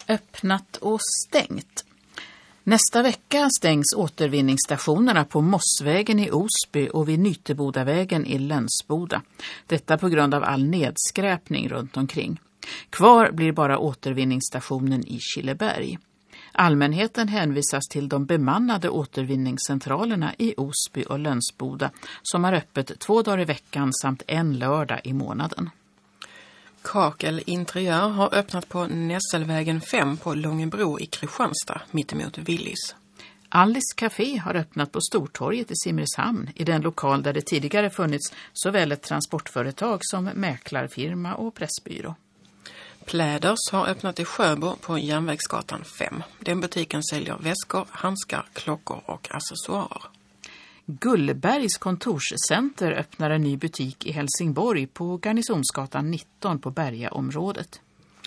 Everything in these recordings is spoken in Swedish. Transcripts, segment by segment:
Öppnat och stängt. Nästa vecka stängs återvinningsstationerna på Mossvägen i Osby och vid Nytebodavägen i Lönsboda. Detta på grund av all nedskräpning runt omkring. Kvar blir bara återvinningsstationen i Killeberg. Allmänheten hänvisas till de bemannade återvinningscentralerna i Osby och Lönsboda som har öppet 2 dagar i veckan samt en lördag i månaden. Kakel Interiör har öppnat på Nässelvägen 5 på Långebro i Kristianstad, mittemot Willys. Alice Café har öppnat på Stortorget i Simrishamn, i den lokal där det tidigare funnits såväl ett transportföretag som mäklarfirma och pressbyrå. Pläders har öppnat i Sjöbo på Järnvägsgatan 5. Den butiken säljer väskor, handskar, klockor och accessoarer. Gullbergs kontorscenter öppnar en ny butik i Helsingborg på Garnisonsgatan 19 på Bergaområdet.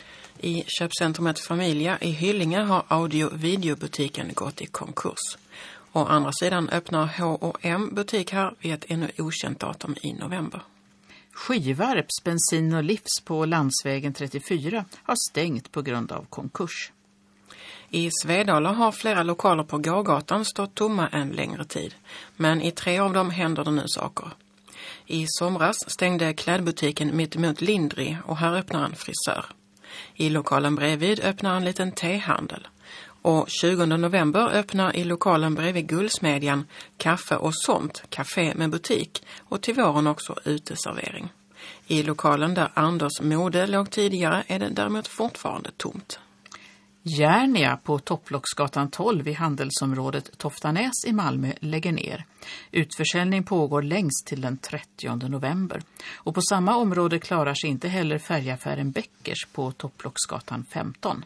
I köpcentrumet Familia i Hyllinge har audio-videobutiken gått i konkurs. Å andra sidan öppnar H&M butik här vid ett ännu okänt datum i november. Skivarps bensin och livs på Landsvägen 34 har stängt på grund av konkurs. I Svedala har flera lokaler på gågatan stått tomma en längre tid, men i 3 av dem händer det nu saker. I somras stängde klädbutiken mittemot Lindri och här öppnar en frisör. I lokalen bredvid öppnar en liten tehandel. Och 20 november öppnar i lokalen bredvid Guldsmedjan Kaffe och sånt, café med butik och till våren också uteservering. I lokalen där Anders mode låg tidigare är det däremot fortfarande tomt. Järnia på Topplocksgatan 12 i handelsområdet Toftanäs i Malmö lägger ner. Utförsäljning pågår längst till den 30 november. Och på samma område klarar sig inte heller färgaffären Bäckers på Topplocksgatan 15.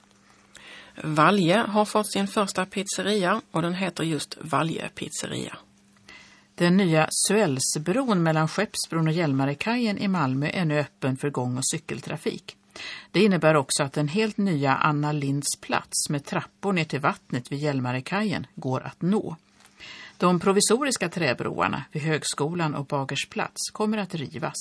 Valje har fått sin första pizzeria och den heter just Valje pizzeria. Den nya Suellsbron mellan Skeppsbron och Hjälmarekajen i Malmö är nu öppen för gång- och cykeltrafik. Det innebär också att den helt nya Anna Linds plats med trappor ner till vattnet vid Hjälmarekajen går att nå. De provisoriska träbroarna vid Högskolan och Bagersplats kommer att rivas.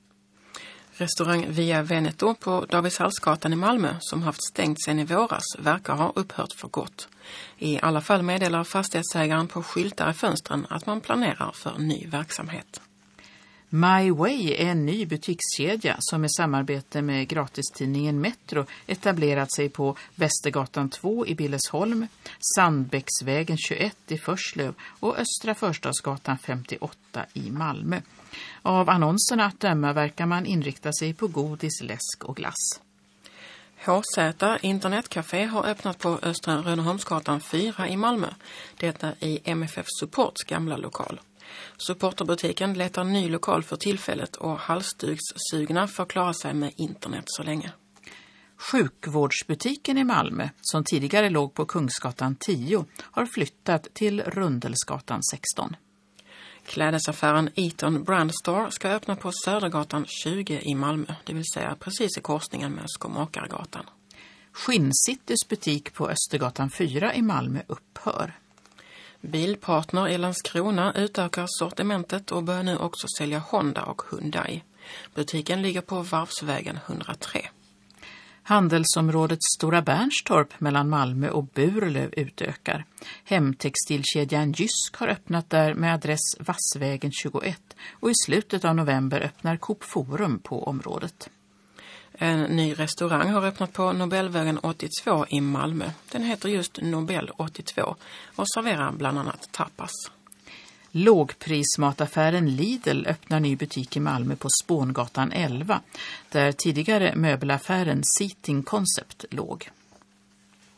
Restaurang Via Veneto på Davidshallsgatan i Malmö som haft stängt sedan i våras verkar ha upphört för gott. I alla fall meddelar fastighetsägaren på skyltar i fönstren att man planerar för ny verksamhet. My Way är en ny butikskedja som i samarbete med gratistidningen Metro etablerat sig på Västergatan 2 i Billesholm, Sandbäcksvägen 21 i Förslöv och Östra Förstadsgatan 58 i Malmö. Av annonserna att döma verkar man inrikta sig på godis, läsk och glass. HZ Internetcafé har öppnat på Östra Rönneholmsgatan 4 i Malmö. Detta i MFF Supports gamla lokal. Supporterbutiken letar ny lokal för tillfället och halsdukssugna får klara sig med internet så länge. Sjukvårdsbutiken i Malmö, som tidigare låg på Kungsgatan 10, har flyttat till Rundelsgatan 16. Klädesaffären Eton Brand Store ska öppna på Södergatan 20 i Malmö, det vill säga precis i korsningen med Skomakargatan. Skincitys butik på Östergatan 4 i Malmö upphör. Bilpartner i Landskrona utökar sortimentet och börjar nu också sälja Honda och Hyundai. Butiken ligger på Varvsvägen 103. Handelsområdet Stora Bernstorp mellan Malmö och Burlöv utökar. Hemtextilkedjan Jysk har öppnat där med adress Vassvägen 21 och i slutet av november öppnar Coop Forum på området. En ny restaurang har öppnat på Nobelvägen 82 i Malmö. Den heter just Nobel 82 och serverar bland annat tapas. Lågprismataffären Lidl öppnar ny butik i Malmö på Spångatan 11, där tidigare möbelaffären Seating Concept låg.